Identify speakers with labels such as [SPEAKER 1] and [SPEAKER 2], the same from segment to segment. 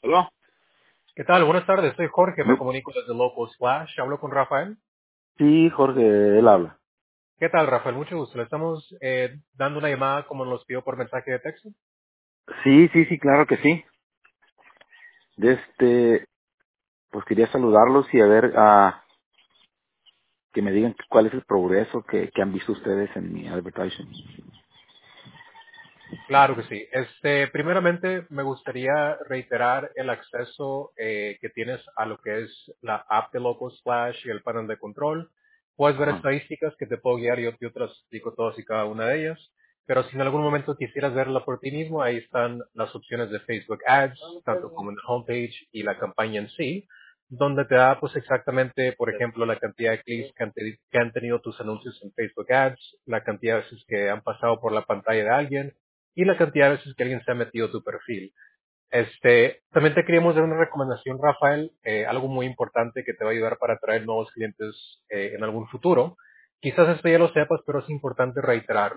[SPEAKER 1] ¿Aló?
[SPEAKER 2] ¿Qué tal? Buenas tardes, soy Jorge, me comunico desde Local Splash, hablo con Rafael.
[SPEAKER 1] Sí, Jorge, él habla.
[SPEAKER 2] ¿Qué tal, Rafael? Mucho gusto. Le estamos dando una llamada como nos pidió por mensaje de texto.
[SPEAKER 1] Sí, sí, sí, claro que sí. De pues quería saludarlos y a ver, que me digan cuál es el progreso que han visto ustedes en mi advertising.
[SPEAKER 2] Claro que sí. Primeramente, me gustaría reiterar el acceso que tienes a lo que es la app de Local Splash y el panel de control. Puedes ver
[SPEAKER 1] Ajá,
[SPEAKER 2] estadísticas que te puedo guiar, yo te las explico todas y cada una de ellas. Pero si en algún momento quisieras verla por ti mismo, ahí están las opciones de Facebook Ads, tanto como en el homepage y la campaña en sí, donde te da pues exactamente, por ejemplo, la cantidad de clics que han tenido tus anuncios en Facebook Ads, la cantidad de veces que han pasado por la pantalla de alguien, y la cantidad de veces que alguien se ha metido a tu perfil. También te queríamos dar una recomendación, Rafael, algo muy importante que te va a ayudar para atraer nuevos clientes en algún futuro. Quizás esto ya lo sepas, pero es importante reiterarlo.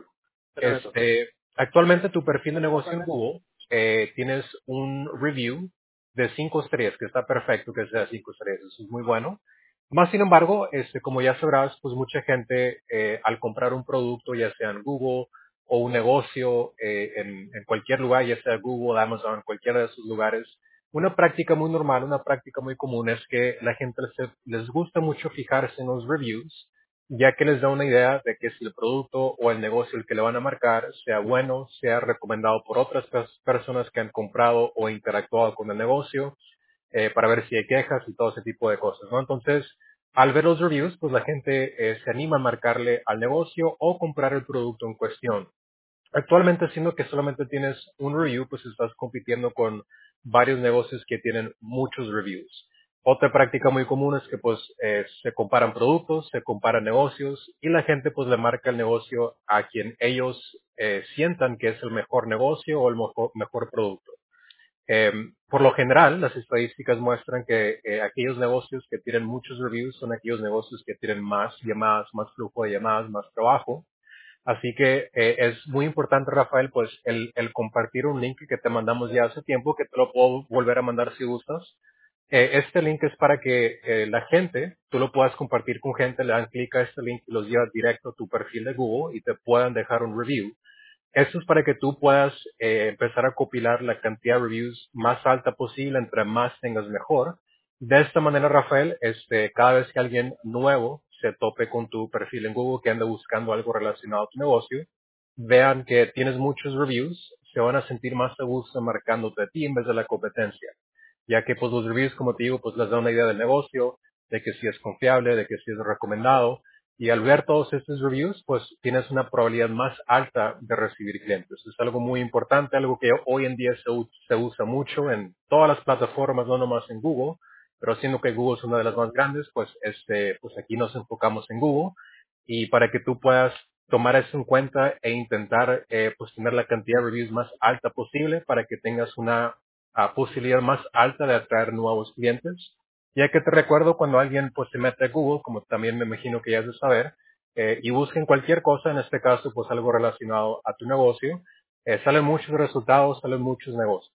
[SPEAKER 2] Actualmente tu perfil de negocio en Google tienes un review de 5 estrellas, que está perfecto que sea 5 estrellas, eso es muy bueno. Más sin embargo, como ya sabrás, pues mucha gente al comprar un producto, ya sea en Google o un negocio en cualquier lugar, ya sea Google, Amazon, cualquiera de esos lugares, una práctica muy normal, una práctica muy común es que la gente les gusta mucho fijarse en los reviews, ya que les da una idea de que si el producto o el negocio el que le van a marcar sea bueno, sea recomendado por otras personas que han comprado o interactuado con el negocio, para ver si hay quejas y todo ese tipo de cosas, ¿no? Entonces, al ver los reviews, pues la gente se anima a marcarle al negocio o comprar el producto en cuestión. Actualmente, siendo que solamente tienes un review, pues estás compitiendo con varios negocios que tienen muchos reviews. Otra práctica muy común es que pues se comparan productos, se comparan negocios y la gente pues le marca el negocio a quien ellos sientan que es el mejor negocio o el mejor producto. Eh, por lo general, las estadísticas muestran que aquellos negocios que tienen muchos reviews son aquellos negocios que tienen más llamadas, más flujo de llamadas, más trabajo. Así que es muy importante, Rafael, pues el compartir un link que te mandamos ya hace tiempo, que te lo puedo volver a mandar si gustas. Este link es para que la gente, tú lo puedas compartir con gente, le dan clic a este link y los lleva directo a tu perfil de Google y te puedan dejar un review. Esto es para que tú puedas empezar a copilar la cantidad de reviews más alta posible, entre más tengas mejor. De esta manera, Rafael, cada vez que alguien nuevo se tope con tu perfil en Google, que ande buscando algo relacionado a tu negocio, vean que tienes muchos reviews, se van a sentir más a gusto marcándote a ti en vez de la competencia. Ya que pues los reviews, como te digo, pues les da una idea del negocio, de que si es confiable, de que si es recomendado, y al ver todos estos reviews, pues tienes una probabilidad más alta de recibir clientes. Es algo muy importante, algo que hoy en día se usa mucho en todas las plataformas, no nomás en Google, pero siendo que Google es una de las más grandes, pues pues aquí nos enfocamos en Google. Y para que tú puedas tomar eso en cuenta e intentar pues tener la cantidad de reviews más alta posible para que tengas una posibilidad más alta de atraer nuevos clientes. Ya que te recuerdo cuando alguien pues se mete a Google, como también me imagino que ya has de saber, y busquen cualquier cosa, en este caso pues algo relacionado a tu negocio, salen muchos resultados, salen muchos negocios.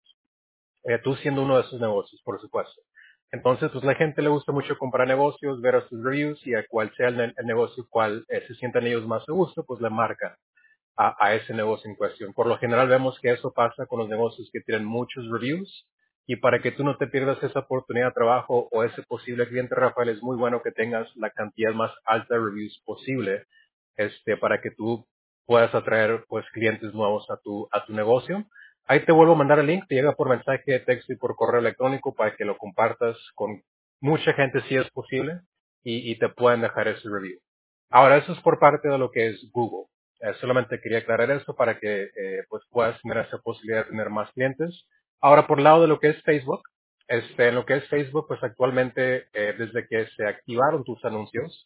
[SPEAKER 2] Tú siendo uno de esos negocios, por supuesto. Entonces, pues la gente le gusta mucho comprar negocios, ver sus reviews y a cual sea el negocio cual se sientan ellos más a gusto, pues le marcan a ese negocio en cuestión. Por lo general vemos que eso pasa con los negocios que tienen muchos reviews y para que tú no te pierdas esa oportunidad de trabajo o ese posible cliente, Rafael, es muy bueno que tengas la cantidad más alta de reviews posible, para que tú puedas atraer pues clientes nuevos a tu negocio. Ahí te vuelvo a mandar el link, te llega por mensaje de texto y por correo electrónico para que lo compartas con mucha gente si es posible y te puedan dejar ese review. Ahora, eso es por parte de lo que es Google. Solamente quería aclarar eso para que pues puedas tener esa posibilidad de tener más clientes. Ahora, por el lado de lo que es Facebook, en lo que es Facebook, pues actualmente, desde que se activaron tus anuncios,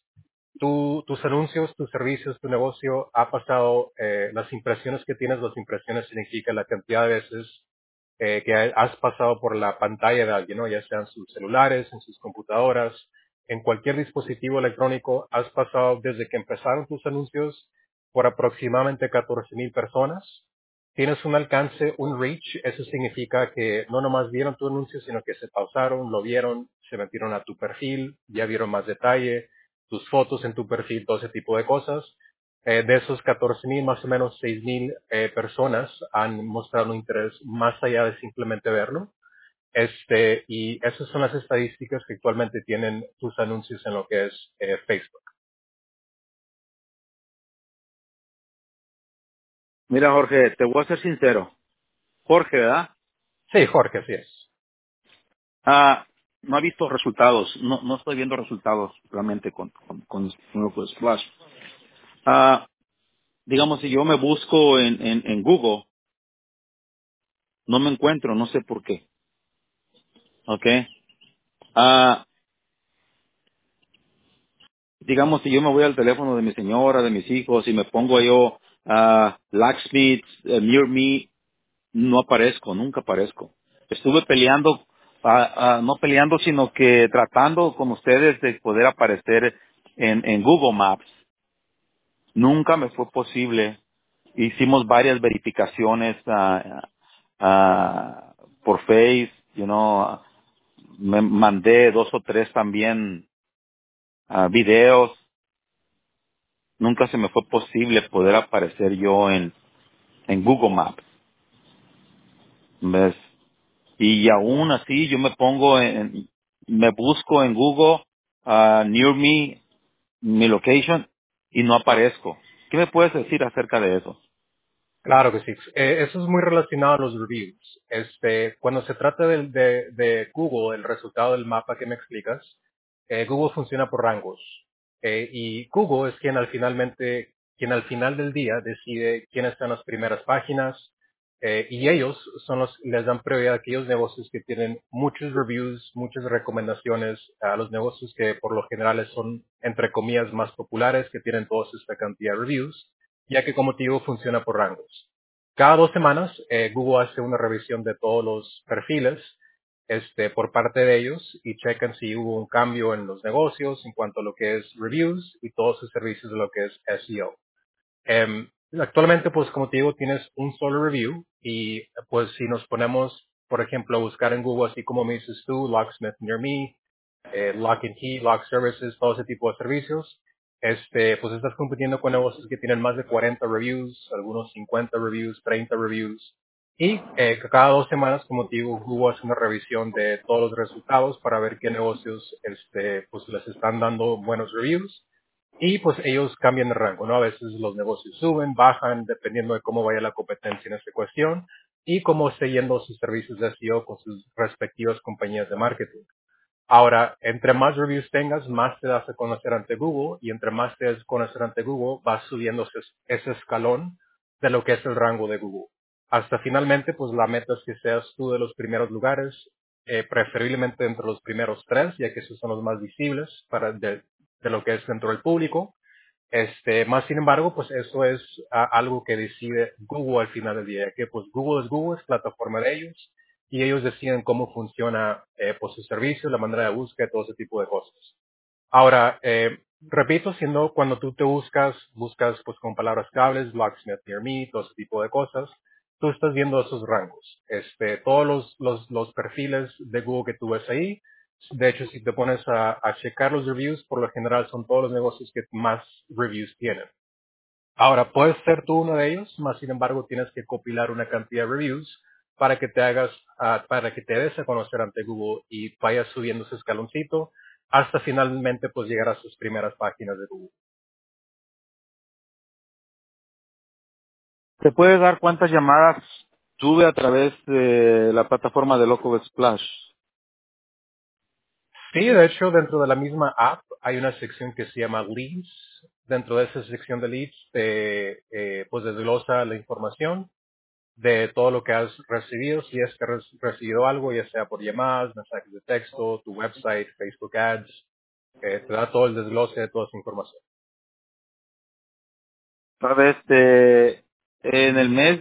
[SPEAKER 2] tus anuncios, tus servicios, tu negocio ha pasado, las impresiones que tienes, las impresiones significa la cantidad de veces que has pasado por la pantalla de alguien, ¿no? Ya sean sus celulares, en sus computadoras, en cualquier dispositivo electrónico, has pasado desde que empezaron tus anuncios por aproximadamente 14,000 personas. tienes un alcance, un reach, eso significa que no nomás vieron tu anuncio, sino que se pausaron, lo vieron, se metieron a tu perfil, ya vieron más detalle, tus fotos en tu perfil, todo ese tipo de cosas. De esos 14,000, más o menos 6,000 personas han mostrado un interés más allá de simplemente verlo. Y esas son las estadísticas que actualmente tienen tus anuncios en lo que es Facebook.
[SPEAKER 1] Mira, Jorge, te voy a ser sincero. Jorge, ¿verdad?
[SPEAKER 2] Sí, Jorge, así es.
[SPEAKER 1] No ha visto resultados. No estoy viendo resultados realmente con lo que es Splash. Digamos, si yo me busco en Google, no me encuentro, no sé por qué. ¿Ok? Ah, digamos, si yo me voy al teléfono de mi señora, de mis hijos, y me pongo yo Locksmith, Near Me, no aparezco, nunca aparezco. Estuve peleando, no peleando, sino que tratando con ustedes de poder aparecer en Google Maps. Nunca me fue posible. Hicimos varias verificaciones por Face, me mandé 2 o 3 también videos. Nunca se me fue posible poder aparecer yo en Google Maps. ¿Ves? Y aún así yo me pongo me busco en Google, Near Me, mi location, y no aparezco. ¿Qué me puedes decir acerca de eso?
[SPEAKER 2] Claro que sí. Eso es muy relacionado a los reviews. Cuando se trata de Google, el resultado del mapa que me explicas, Google funciona por rangos. Y Google es quien al final del día decide quiénes están las primeras páginas, y ellos les dan prioridad a aquellos negocios que tienen muchos reviews, muchas recomendaciones, a los negocios que por lo general son, entre comillas, más populares, que tienen toda esta cantidad de reviews, ya que como te digo funciona por rangos. Cada 2 semanas Google hace una revisión de todos los perfiles por parte de ellos y checan si hubo un cambio en los negocios en cuanto a lo que es reviews y todos sus servicios de lo que es SEO. Actualmente, pues como te digo, tienes un solo review y pues si nos ponemos, por ejemplo, a buscar en Google, así como me dices tú, Locksmith Near Me, Lock and Key, Lock Services, todo ese tipo de servicios, pues estás compitiendo con negocios que tienen más de 40 reviews, algunos 50 reviews, 30 reviews. Y cada 2 semanas, como te digo, Google hace una revisión de todos los resultados para ver qué negocios pues les están dando buenos reviews y pues ellos cambian de rango, ¿no? A veces los negocios suben, bajan, dependiendo de cómo vaya la competencia en esta cuestión y cómo esté yendo sus servicios de SEO con sus respectivas compañías de marketing. Ahora, entre más reviews tengas, más te das a conocer ante Google y entre más te das a conocer ante Google, vas subiendo ese escalón de lo que es el rango de Google. Hasta finalmente, pues la meta es que seas tú de los primeros lugares, preferiblemente entre los primeros 3, ya que esos son los más visibles de lo que es dentro del público. Más sin embargo, pues eso es algo que decide Google al final del día, que pues Google, es plataforma de ellos y ellos deciden cómo funciona pues su servicio, la manera de búsqueda, todo ese tipo de cosas. Ahora, repito, siendo cuando tú te buscas pues con palabras claves, Locksmith Near Me, todo ese tipo de cosas, tú estás viendo esos rangos. Todos los perfiles de Google que tú ves ahí, de hecho, si te pones a checar los reviews, por lo general son todos los negocios que más reviews tienen. Ahora, puedes ser tú uno de ellos, más sin embargo tienes que compilar una cantidad de reviews para que para que te des a conocer ante Google y vayas subiendo ese escaloncito hasta finalmente pues llegar a sus primeras páginas de Google.
[SPEAKER 1] ¿Te puedes dar cuántas llamadas tuve a través de la plataforma de Loco Splash?
[SPEAKER 2] Sí, de hecho, dentro de la misma app hay una sección que se llama Leads. Dentro de esa sección de Leads pues desglosa la información de todo lo que has recibido, si es que has recibido algo, ya sea por llamadas, mensajes de texto, tu website, Facebook Ads, te da todo el desglose de toda esa información.
[SPEAKER 1] Sabes, en el mes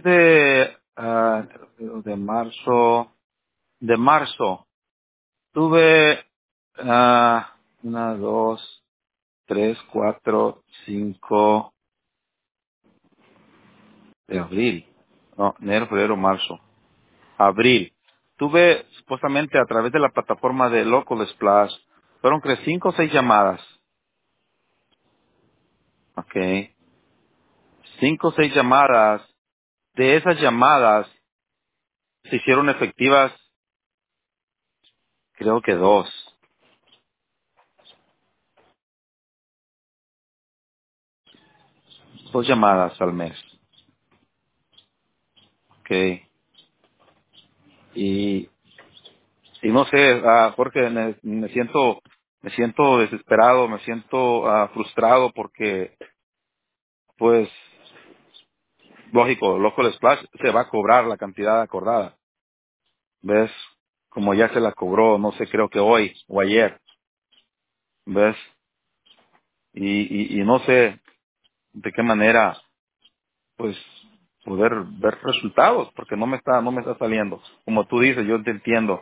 [SPEAKER 1] de marzo, tuve 1, 2, 3, 4, 5 de abril. No, enero, febrero, marzo. Abril. Tuve supuestamente a través de la plataforma de Local Splash, fueron creo 5 o 6 llamadas. Ok. 5 o 6 llamadas. De esas llamadas se hicieron efectivas, creo que 2. 2 llamadas al mes. Ok. Y, y no sé, Jorge, me siento desesperado, me siento frustrado porque, pues, lógico, Local Splash se va a cobrar la cantidad acordada. ¿Ves? Como ya se la cobró, no sé, creo que hoy o ayer. ¿Ves? Y no sé de qué manera, pues, poder ver resultados, porque no me está saliendo. Como tú dices, yo te entiendo.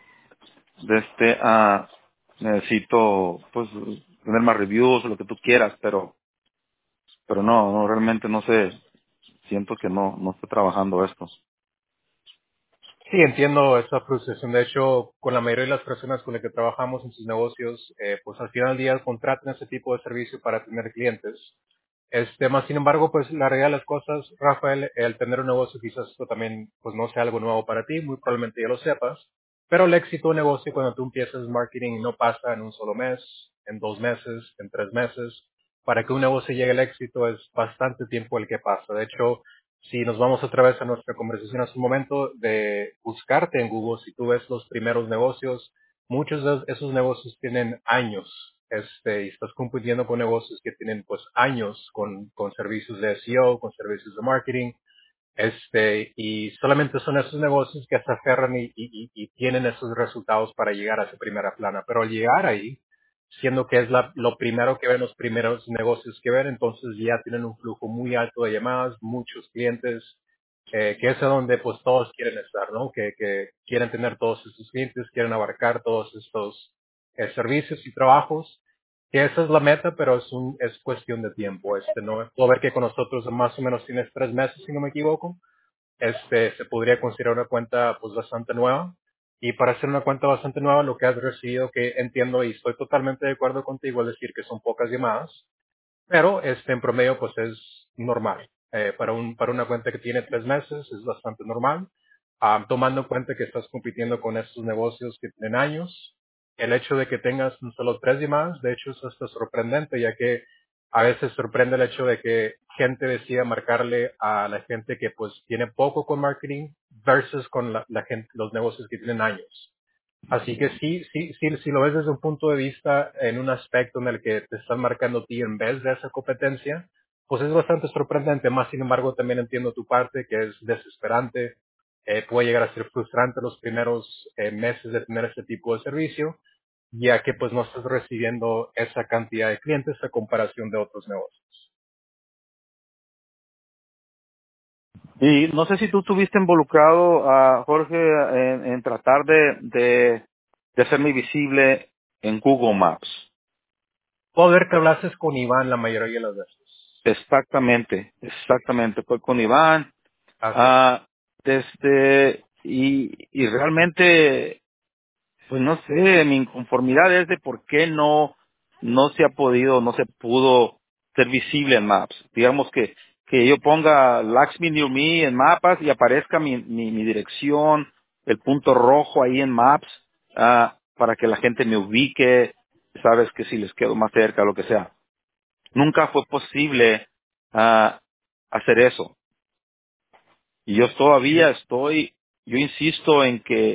[SPEAKER 1] Necesito, pues, tener más reviews, lo que tú quieras, pero no, realmente no sé. Siento que no estoy trabajando esto.
[SPEAKER 2] Sí, entiendo esa frustración. De hecho, con la mayoría de las personas con las que trabajamos en sus negocios, pues al final del día contratan ese tipo de servicio para tener clientes. Más sin embargo, pues la realidad de las cosas, Rafael, el tener un negocio quizás esto también pues no sea algo nuevo para ti, muy probablemente ya lo sepas, pero el éxito de un negocio cuando tú empiezas marketing no pasa en un solo mes, en 2 meses, en 3 meses. Para que un negocio llegue al éxito es bastante tiempo el que pasa. De hecho, si nos vamos otra vez a nuestra conversación hace un momento de buscarte en Google, si tú ves los primeros negocios, muchos de esos negocios tienen años, y estás compitiendo con negocios que tienen pues años con servicios de SEO, con servicios de marketing, y solamente son esos negocios que se aferran y tienen esos resultados para llegar a esa primera plana. Pero al llegar ahí, siendo que es lo primero que ven, los primeros negocios que ven, entonces ya tienen un flujo muy alto de llamadas, muchos clientes, que es a donde pues todos quieren estar, ¿no? Que quieren tener todos estos clientes, quieren abarcar todos estos servicios y trabajos, que esa es la meta, pero es cuestión de tiempo. No puedo ver que con nosotros más o menos tienes 3 meses, si no me equivoco. Se podría considerar una cuenta pues bastante nueva. Y para hacer una cuenta bastante nueva, lo que has recibido, que entiendo y estoy totalmente de acuerdo contigo, es decir, que son pocas llamadas, pero en promedio pues es normal. Para una cuenta que tiene 3 meses es bastante normal. Tomando en cuenta que estás compitiendo con estos negocios que tienen años, el hecho de que tengas solo 3 llamadas, de hecho es hasta sorprendente, ya que a veces sorprende el hecho de que gente decida marcarle a la gente que pues tiene poco con marketing versus con la gente, los negocios que tienen años. Así que si lo ves desde un punto de vista en un aspecto en el que te están marcando a ti en vez de esa competencia, pues es bastante sorprendente. Más sin embargo, también entiendo tu parte, que es desesperante. Puede llegar a ser frustrante los primeros meses de tener este tipo de servicio, ya que pues no estás recibiendo esa cantidad de clientes a comparación de otros negocios.
[SPEAKER 1] Y no sé si tú estuviste involucrado, Jorge, en tratar de hacerme visible en Google Maps.
[SPEAKER 2] Puedo ver que hablases con Iván la mayoría de las veces. Sí,
[SPEAKER 1] Exactamente. Fue con Iván.
[SPEAKER 2] así es.
[SPEAKER 1] ah, y realmente, pues no sé, mi inconformidad es de por qué no se ha podido, no se pudo ser visible en Maps. Digamos que yo ponga Lakshmi Near Me en mapas y aparezca mi dirección, el punto rojo ahí en Maps, para que la gente me ubique, sabes que si les quedo más cerca, lo que sea. Nunca fue posible hacer eso. Y yo todavía yo insisto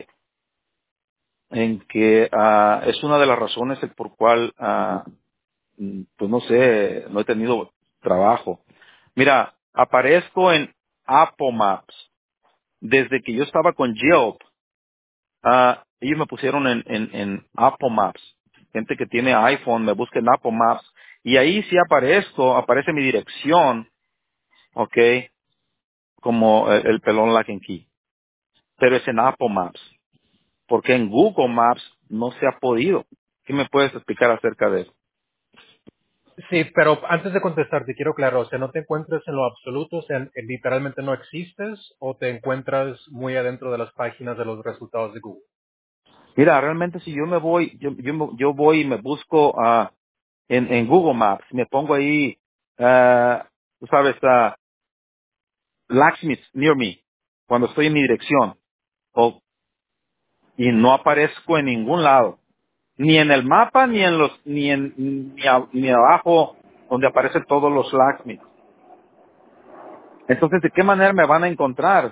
[SPEAKER 1] en que es una de las razones el por cual pues no sé, no he tenido trabajo. Mira, aparezco en Apple Maps. Desde que yo estaba con Yelp, ellos me pusieron en Apple Maps. Gente que tiene iPhone me busca en Apple Maps. Y ahí sí aparece mi dirección, ¿ok? Como el pelón Lock and Key. Pero es en Apple Maps. Porque en Google Maps no se ha podido. ¿Qué me puedes explicar acerca de eso?
[SPEAKER 2] Sí, pero antes de contestar, te quiero aclarar, o sea, no te encuentras en lo absoluto, o sea, literalmente no existes, o te encuentras muy adentro de las páginas de los resultados de Google.
[SPEAKER 1] Mira, realmente si yo me voy, yo voy y me busco en Google Maps, me pongo ahí, tú sabes, Locksmith near me, cuando estoy en mi dirección, o, y no aparezco en ningún lado, ni en el mapa, ni en los, ni abajo, donde aparecen todos los locksmiths. Entonces, ¿de qué manera me van a encontrar?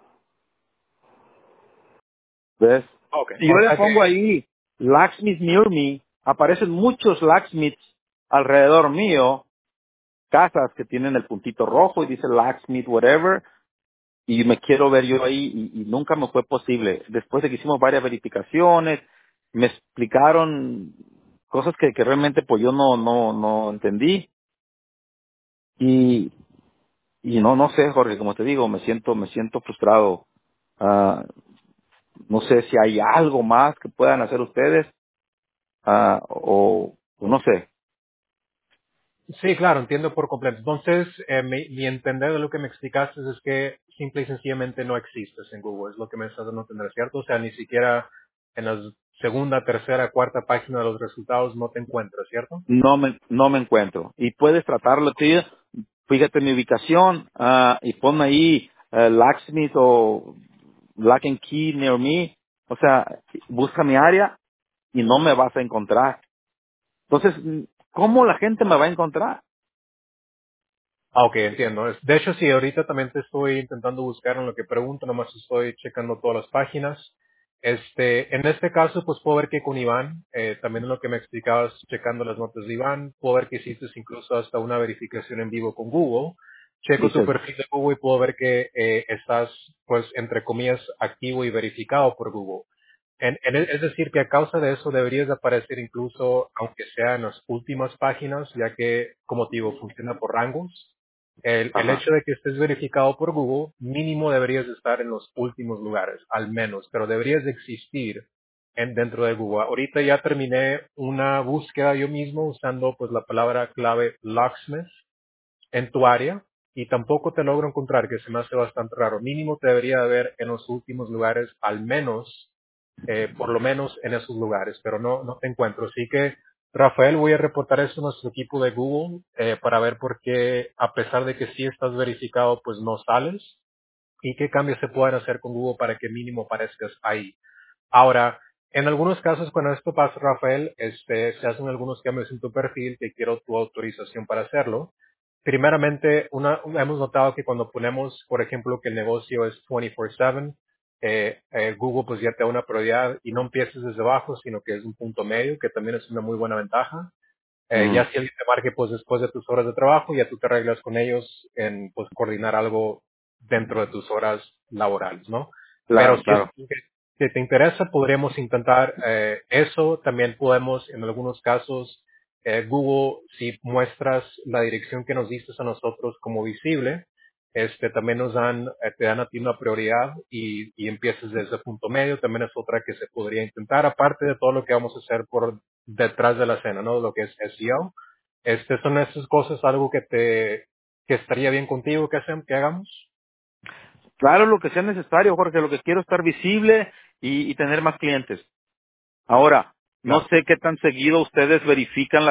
[SPEAKER 1] ¿Ves?
[SPEAKER 2] Ok.
[SPEAKER 1] Si yo
[SPEAKER 2] O
[SPEAKER 1] le
[SPEAKER 2] sea que,
[SPEAKER 1] pongo ahí locksmith near me, aparecen muchos locksmiths alrededor mío, casas que tienen el puntito rojo y dice locksmith whatever, y me quiero ver yo ahí y nunca me fue posible. Después de que hicimos varias verificaciones, me explicaron cosas que realmente pues yo no entendí y, y no sé, Jorge, como te digo, me siento frustrado. Ah, no sé si hay algo más que puedan hacer ustedes, o no sé.
[SPEAKER 2] sí, claro, entiendo por completo. Entonces, mi entender de lo que me explicaste es que simple y sencillamente no existes en Google, es lo que me estás dando a entender, ¿cierto? O sea, ni siquiera en la segunda, tercera, cuarta página de los resultados no te encuentras, ¿cierto?
[SPEAKER 1] No me encuentro. Y puedes tratarlo, tío. Fíjate mi ubicación, y pon ahí Locksmith o Lock and Key near me. O sea, busca mi área y no me vas a encontrar. Entonces, ¿cómo la gente me va a encontrar?
[SPEAKER 2] Ah, ok, entiendo. De hecho, sí, ahorita también te estoy intentando buscar en lo que pregunto, nomás estoy checando todas las páginas. En este caso, pues puedo ver que con Iván, también en lo que me explicabas, checando las notas de Iván, puedo ver que hiciste incluso hasta una verificación en vivo con Google. Checo tu
[SPEAKER 1] Dices,
[SPEAKER 2] perfil de Google y puedo ver que estás, pues, entre comillas, activo y verificado por Google. Es decir, que a causa de eso deberías de aparecer incluso, aunque sea en las últimas páginas, ya que, como te digo, funciona por rangos. El
[SPEAKER 1] ajá,
[SPEAKER 2] hecho de que estés verificado por Google, mínimo deberías de estar en los últimos lugares, al menos, pero deberías de existir dentro de Google. Ahorita ya terminé una búsqueda yo mismo usando pues la palabra clave locksmith en tu área y tampoco te logro encontrar, que se me hace bastante raro. Mínimo te debería de haber en los últimos lugares, al menos, por lo menos en esos lugares, pero no te encuentro. Así que, Rafael, voy a reportar eso a nuestro equipo de Google para ver por qué, a pesar de que sí estás verificado, pues no sales y qué cambios se pueden hacer con Google para que mínimo aparezcas ahí. Ahora, en algunos casos cuando esto pasa, Rafael, se hacen algunos cambios en tu perfil que quiero tu autorización para hacerlo. Primeramente, hemos notado que cuando ponemos, por ejemplo, que el negocio es 24/7, Google pues ya te da una prioridad y no empieces desde abajo, sino que es un punto medio, que también es una muy buena ventaja. Ya
[SPEAKER 1] ujú,
[SPEAKER 2] si alguien te marque pues después de tus horas de trabajo, ya tú te arreglas con ellos en pues coordinar algo dentro de tus horas laborales, ¿no? Pero
[SPEAKER 1] claro,
[SPEAKER 2] si es
[SPEAKER 1] claro.
[SPEAKER 2] que te interesa, podríamos intentar eso. También podemos, en algunos casos, Google, si muestras la dirección que nos diste a nosotros como visible, también te dan a ti una prioridad y empiezas desde ese punto medio. También es otra que se podría intentar, aparte de todo lo que vamos a hacer por detrás de la escena, ¿no? Lo que es SEO. Son esas cosas algo que estaría bien contigo que hagamos.
[SPEAKER 1] Claro, lo que sea necesario, Jorge, lo que quiero es estar visible y tener más clientes. Ahora, no
[SPEAKER 2] Claro.
[SPEAKER 1] sé qué tan seguido ustedes verifican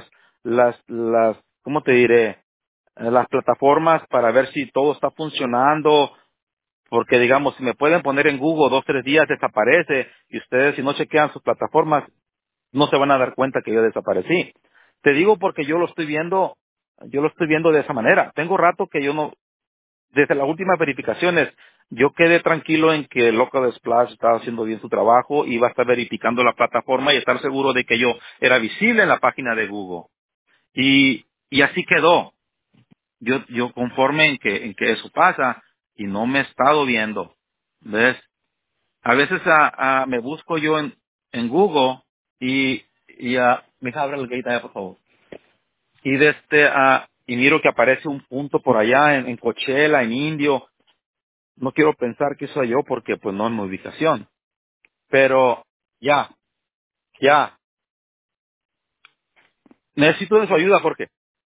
[SPEAKER 1] ¿cómo te diré? Las plataformas para ver si todo está funcionando, porque digamos, si me pueden poner en Google 2, 3 días desaparece y ustedes si no chequean sus plataformas no se van a dar cuenta que yo desaparecí. Te digo porque yo lo estoy viendo de esa manera. Tengo rato que yo no, desde las últimas verificaciones, yo quedé tranquilo en que Local Splash estaba haciendo bien su trabajo, iba a estar verificando la plataforma y estar seguro de que yo era visible en la página de Google. Y así quedó. Yo conforme en que eso pasa y no me he estado viendo. ¿Ves? A veces me busco yo en Google y mija, abre el gate allá, por favor. Y y miro que aparece un punto por allá en Coachella, en Indio. No quiero pensar que soy yo porque pues no es mi ubicación. Pero ya, necesito de su ayuda, Jorge.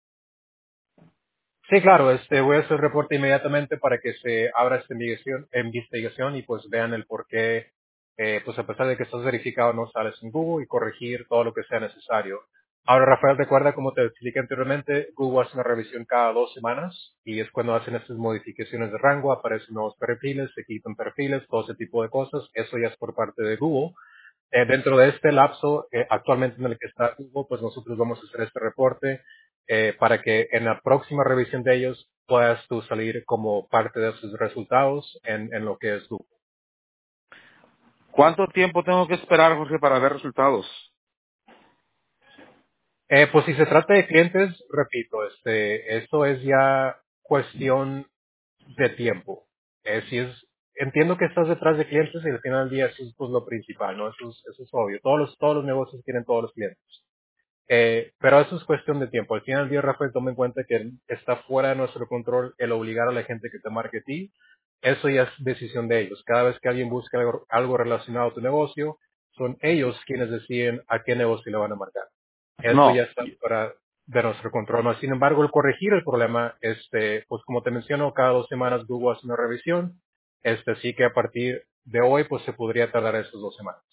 [SPEAKER 2] Sí, claro, voy a hacer el reporte inmediatamente para que se abra esta investigación y pues vean el por qué, pues a pesar de que estás verificado no sales en Google y corregir todo lo que sea necesario. Ahora, Rafael, recuerda, como te expliqué anteriormente, Google hace una revisión cada 2 semanas y es cuando hacen estas modificaciones de rango, aparecen nuevos perfiles, se quitan perfiles, todo ese tipo de cosas. Eso ya es por parte de Google. Dentro de este lapso, actualmente en el que está Google, pues nosotros vamos a hacer este reporte para que en la próxima revisión de ellos puedas tú salir como parte de sus resultados en lo que es Google.
[SPEAKER 1] ¿Cuánto tiempo tengo que esperar, Jorge, para ver resultados?
[SPEAKER 2] Pues si se trata de clientes, repito, esto es ya cuestión de tiempo. Si es, entiendo que estás detrás de clientes y al final del día eso es pues, lo principal, ¿no? Eso es obvio. Todos los negocios tienen todos los clientes. Pero eso es cuestión de tiempo. Al final del día, Rafael, toma en cuenta que está fuera de nuestro control el obligar a la gente que te marque a ti. Eso ya es decisión de ellos. Cada vez que alguien busca algo relacionado a tu negocio, son ellos quienes deciden a qué negocio le van a marcar. Eso ya
[SPEAKER 1] No.
[SPEAKER 2] está fuera de nuestro control. Más sin embargo, el corregir el problema, pues como te menciono, cada 2 semanas Google hace una revisión. Sí que a partir de hoy, pues se podría tardar esas 2 semanas.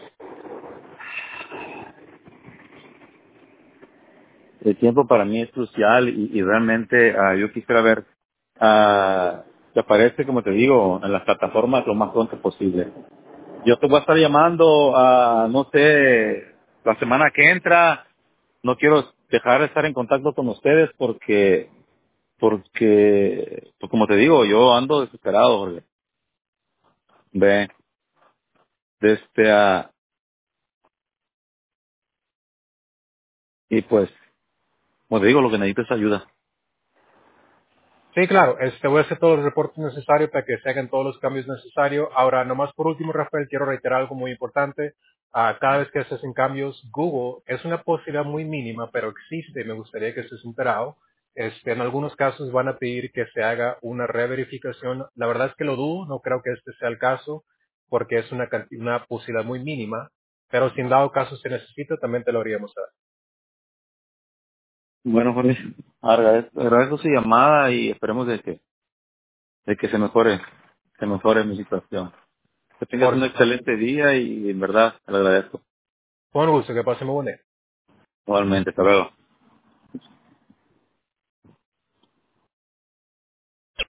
[SPEAKER 1] El tiempo para mí es crucial y realmente yo quisiera ver que aparece, como te digo, en las plataformas lo más pronto posible. Yo te voy a estar llamando, no sé, la semana que entra. No quiero dejar de estar en contacto con ustedes pues como te digo, yo ando desesperado, Jorge. Ve, este, y pues, como te digo, lo que necesito es ayuda.
[SPEAKER 2] Sí, claro, voy a hacer todos los reportes necesarios para que se hagan todos los cambios necesarios. Ahora, nomás por último, Rafael, quiero reiterar algo muy importante. Cada vez que se hacen cambios, Google es una posibilidad muy mínima, pero existe, me gustaría que estés enterado. En algunos casos van a pedir que se haga una reverificación. La verdad es que lo dudo, no creo que este sea el caso, porque es una posibilidad muy mínima, pero si en dado caso se necesita, también te lo haríamos saber.
[SPEAKER 1] Bueno, Jorge, agradezco su llamada y esperemos de que se mejore mi situación. Que tengas
[SPEAKER 2] Por
[SPEAKER 1] un
[SPEAKER 2] supuesto.
[SPEAKER 1] excelente día y en verdad te lo agradezco.
[SPEAKER 2] Con gusto, que pase muy buen día.
[SPEAKER 1] Igualmente, hasta luego.